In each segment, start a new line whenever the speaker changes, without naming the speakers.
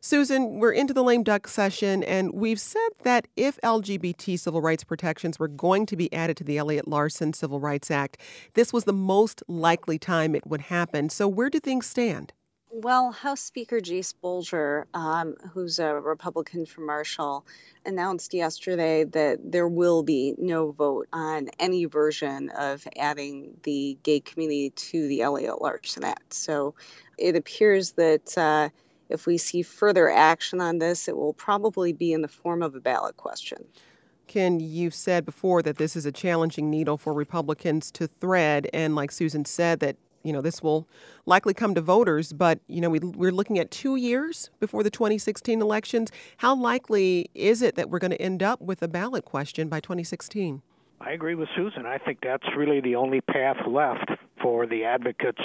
Susan, we're into the lame duck session, and we've said that if LGBT civil rights protections were going to be added to the Elliott Larson Civil Rights Act, this was the most likely time it would happen. So where do things stand?
Well, House Speaker Jace Bolger, who's a Republican from Marshall, announced yesterday that there will be no vote on any version of adding the gay community to the Elliott Larson Act. So it appears that if we see further action on this, it will probably be in the form of a ballot question.
Ken, you've said before that this is a challenging needle for Republicans to thread. And like Susan said, that, this will likely come to voters. But, we're looking at 2 years before the 2016 elections. How likely is it that we're going to end up with a ballot question by 2016?
I agree with Susan. I think that's really the only path left for the advocates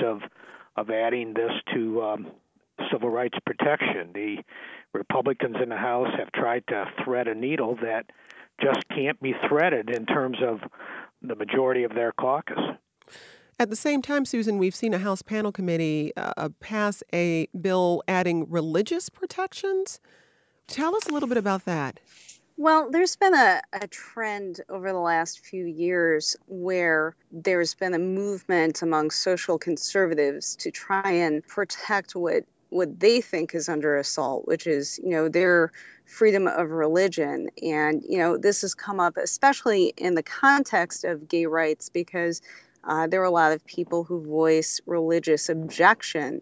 of adding this to civil rights protection. The Republicans in the House have tried to thread a needle that just can't be threaded in terms of the majority of their caucus.
At the same time, Susan, we've seen a House panel committee pass a bill adding religious protections. Tell us a little bit about that.
Well, there's been a trend over the last few years where there's been a movement among social conservatives to try and protect what they think is under assault, which is, their freedom of religion. And, this has come up especially in the context of gay rights because there are a lot of people who voice religious objection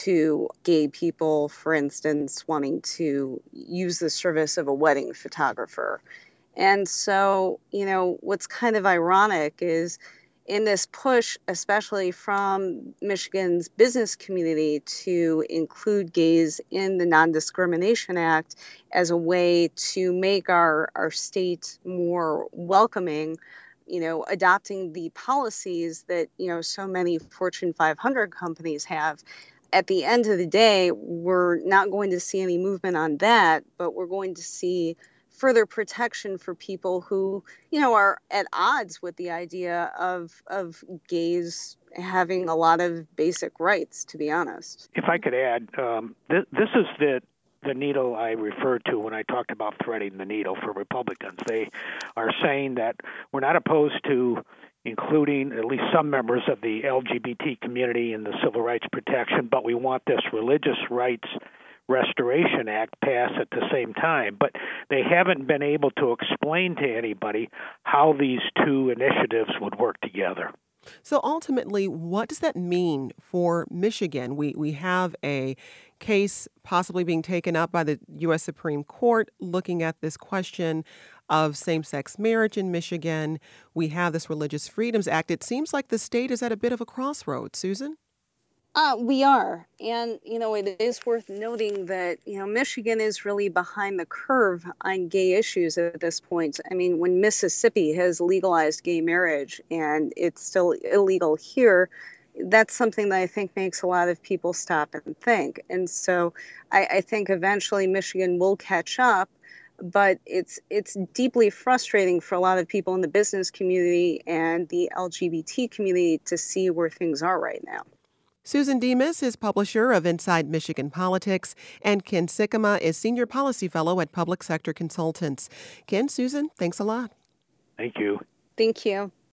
to gay people, for instance, wanting to use the service of a wedding photographer. And so, what's kind of ironic is in this push, especially from Michigan's business community to include gays in the Non-Discrimination Act as a way to make our state more welcoming, adopting the policies that, so many Fortune 500 companies have. At the end of the day, we're not going to see any movement on that, but we're going to see further protection for people who, are at odds with the idea of gays having a lot of basic rights, to be honest.
If I could add, this is the needle I referred to when I talked about threading the needle for Republicans. They are saying that we're not opposed to including at least some members of the LGBT community in the civil rights protection, but we want this Religious Rights Restoration Act passed at the same time. But they haven't been able to explain to anybody how these two initiatives would work together.
So ultimately, what does that mean for Michigan? We have a case possibly being taken up by the U.S. Supreme Court looking at this question of same-sex marriage in Michigan. We have this Religious Freedoms Act. It seems like the state is at a bit of a crossroads. Susan?
We are. And, it is worth noting that, Michigan is really behind the curve on gay issues at this point. I mean, when Mississippi has legalized gay marriage and it's still illegal here, that's something that I think makes a lot of people stop and think. And so I think eventually Michigan will catch up. But it's deeply frustrating for a lot of people in the business community and the LGBT community to see where things are right now.
Susan Demas is publisher of Inside Michigan Politics, and Ken Sikkema is Senior Policy Fellow at Public Sector Consultants. Ken, Susan, thanks a lot.
Thank you.
Thank you.